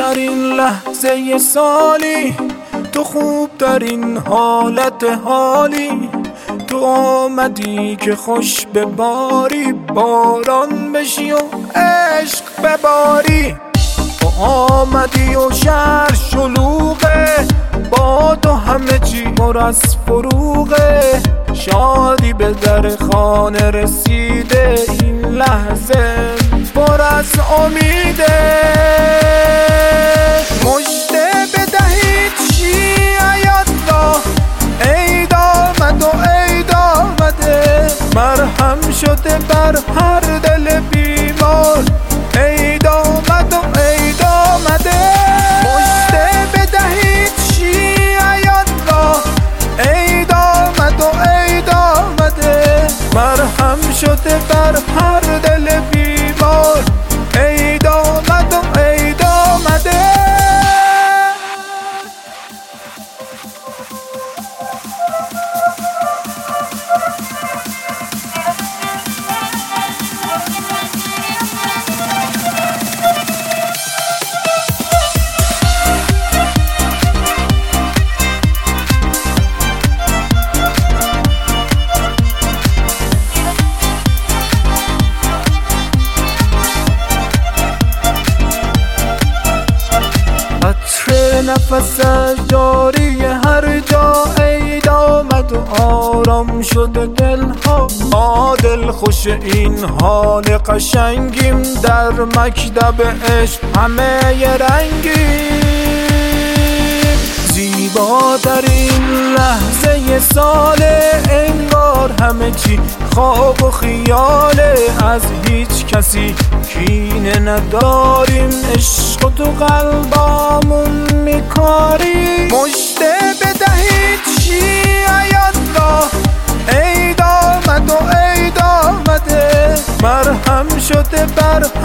ترین لحظه سالی، تو خوب ترین حالت حالی. تو آمدی که خوش بباری، باران بشی و عشق بباری. تو آمدی و شهر شلوغه، با تو همه چی پر از فروغه. شادی به در خانه رسیده، این لحظه پر از امیده. مژده بدهید شیعیان را، عید آمد و عید آمده. مرهم شده بر هر دل بیمار، عید آمد و عید آمده. مژده بدهید شیعیان را، عید آمد و عید آمده. مرهم شده بر هر دل بیمار، عید آمد و عید آمده. نفس جاری هر جا، عید آمد و آرام شده دلها. ما دل خوش این حال قشنگیم، در مکتب عشق همه ی رنگیم. زیباترین لحظه ساله، انگار همه چی خواب و خیاله. از هیچ کسی کینه نداریم، عشق و تو قلبامون میکاری. مژده بدهید شیعیان را، عید آمد و عید آمده. مرهم شده بر